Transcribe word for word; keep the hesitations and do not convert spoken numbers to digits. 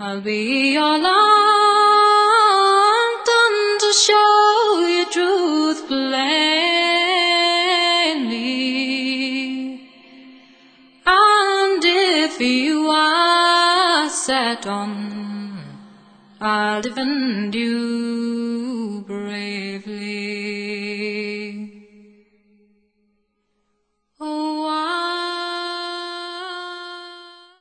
I'll be your lantern to show you truth plainly. And if you are set on, I'll defend you.